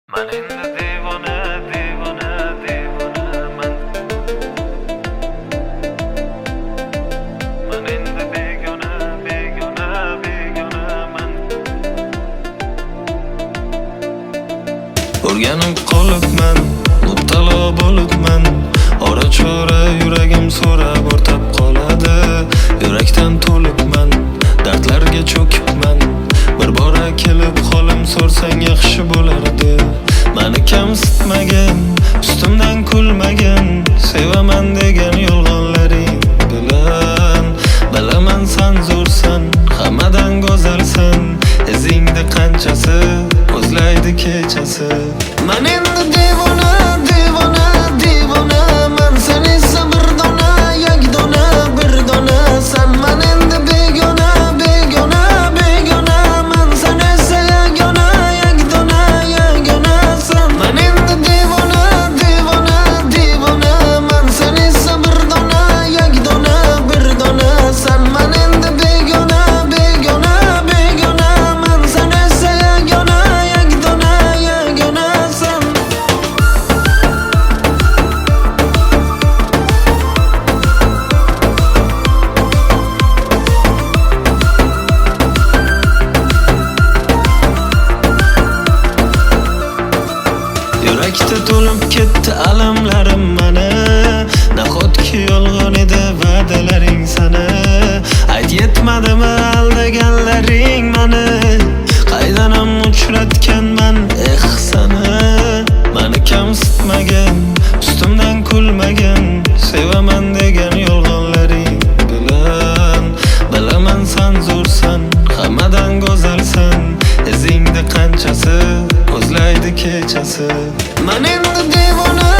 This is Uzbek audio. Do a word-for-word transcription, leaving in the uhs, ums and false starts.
Man endi devona, devona, devonaman. Man endi begona, begona, begonaman. O'rganib qolibman, mubtalo bo'libman. Ora-chora yuragim so'rab o'rtab qoladi. Yurakdan to'libman, dardlarga cho'kibman. Bir bora kelib qolim so'rsang yaxshi bo'lardi. Mani kamsitmagin, ustimdan kulmagin. Sevaman degan yolg'onlaring bilan. Bilaman san zo'rsan, hammadan go'zalsan. Izingda qanchasi ko'zlaydi kechasi. Man endi devona, devona, devonaman. Sen esa bir dona, yagdona, bir dona san. Man endi begona, begona, begonaman. Sen esa yagona, yagdona, yagonasan. Man endi devona, devona, devonaman. Sen esa bir dona, yagdona, bir dona san. Man endi begona, begona, begonaman. Sen esa yagona, yagdona, yagonasan. Yurakda to'lib ketdi alamlarim mana. Nahotki yolg'on edi va'dalaring sana. Ayt yetmadimi aldaganlaring mani. Qaydanam uchratganman eh sana. Mani kamsitmagin, ustimdan kulmagin. Sevaman degan yolg'onlaring bilan. Bilaman san zo'rsan, hammadan go'zalsan. Izingda qanchasi ko'zlaydi kechasi. Man endi devona,